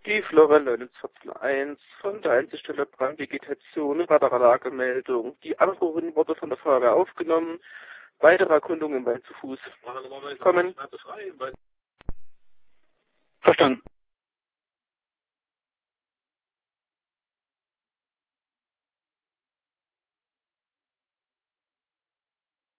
Die Florelle 1 von der Einzelstelle Brandvegetation, Radarlagemeldung. Die Anruferin wurde von der Feuerwehr aufgenommen. Weitere Erkundungen im Wald zu Fuß. Kommen. Verstanden.